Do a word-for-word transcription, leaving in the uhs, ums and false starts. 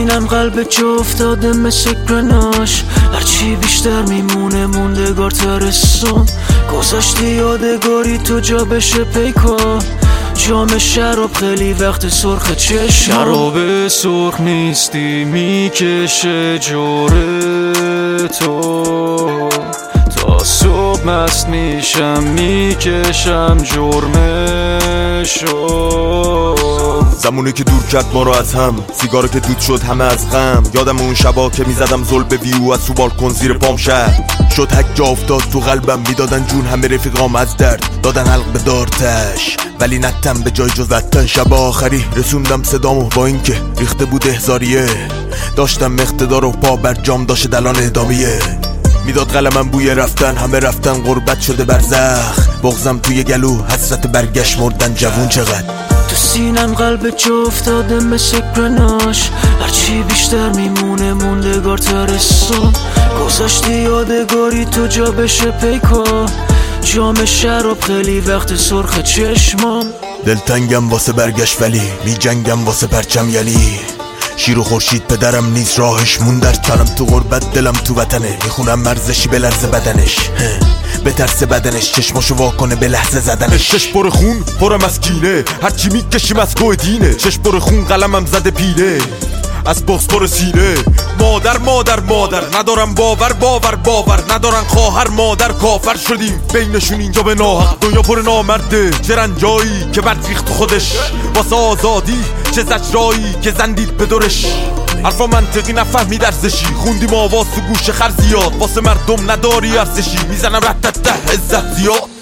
سینم قلب جا افتاده مثل گرناش، هرچی بیشتر میمونه موندگار ترسون. گذاشتی یادگاری تو جا بشه پیکا، جام شراب خیلی وقت سرخ چشم. شراب سرخ نیستی میکشه جوره تو، تا صبح مست میشم میکشم جرمشو. زمونه که دور کرد ما رو از هم، سیگاره که دود شد همه از غم. یادم اون شبا که میزدم زل به ویو از تو بالکن زیر پام شهر شد، حک جا افتاد تو قلبم. میدادن جون همه رفیقام از درد، دادن حلق به دارتش ولی نتم به جای جز وطن. شب آخری رسوندم صدامو با اینکه ریخته بود احزاریه، داشتم اقتدار و پا بر جام داشت دلان اعدامیه. میداد قلمم بوی رفتن، همه رفتن غربت شده برزخ. بغزم توی گلو حسرت برگشت مردن جوون چقدر. تو سینم قلب جا افتاده مثل گرناش، هرچی بیشتر میمونه موندگار ترسون. گذاشتی یادگاری تو جا بشه پیکا، جام شراب خیلی وقت سرخ چشمام. دلتنگم واسه برگشت ولی می جنگم واسه پرچم یلی. شیر و خورشید پدرم نیز راهش مون در تنم تو غربت دلم تو وطنه. میخونم مرزشی به لرز بدنش، به ترس بدنش چشماشو واکنه به لحظه زدنش. چش پر خون پرم از کینه، هرچی میکشیم از گوه دینه. چش پر خون قلمم زده پیله از بغض پر سینه. مادر مادر مادر ندارم باور باور باور ندارن خواهر مادر. کافر شدیم بینشون اینجا به ناحق، دنیا پر نامرده. چه رنجایی که برد ریخت خودش واسه آزادی، چه زجرایی که زندید به دورش. حرفا منطقی نفهمی درزشی، خوندیم آواز تو گوش خر زیاد. واسه مردم نداری ارزشی، میزنم رتت ده عزت زیاد.